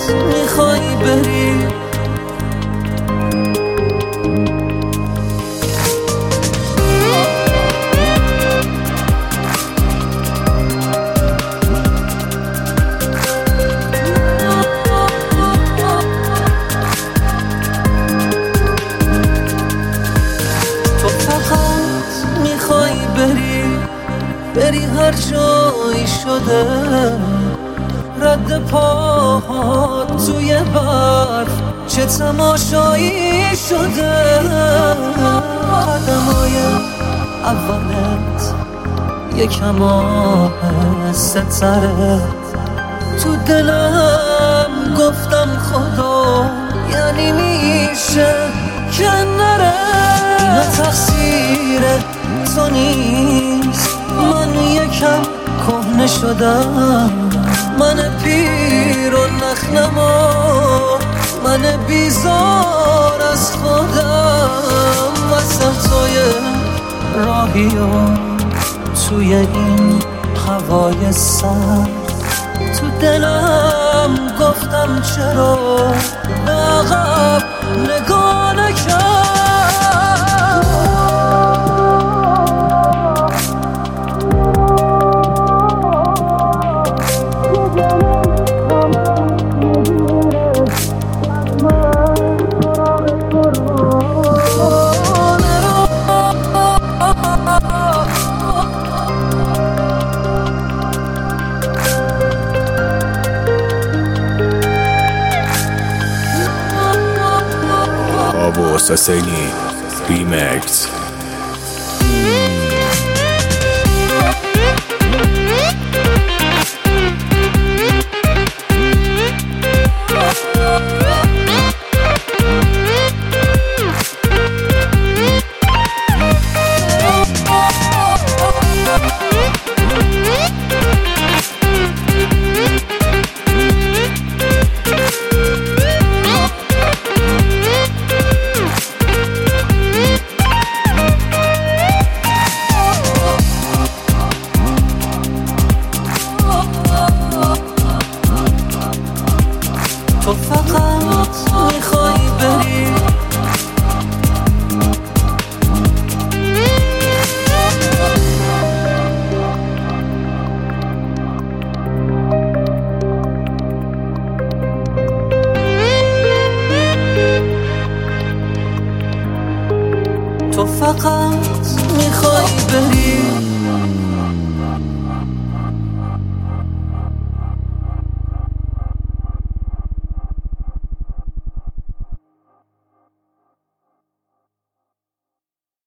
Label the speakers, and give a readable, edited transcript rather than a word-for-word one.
Speaker 1: میخوای بری. تو فقط میخوای بری هر جایی شده رد پاهات توی برف چه تماشایی شده. قدمای اولت یکم آهسته تره. تو دلم گفتم خدا یعنی میشه که نره. اینا تقصیر تو نیست، من یکم کهنه شدم. من پیر و نخنما، من بیزار از خودم. واسه توی راهی و توی این هوای سرد تو دلم گفتم چرا به عقب نگاه نکرد.
Speaker 2: Saseni Remix.
Speaker 1: تو فقط میخوای بری. تو فقط میخوای بری.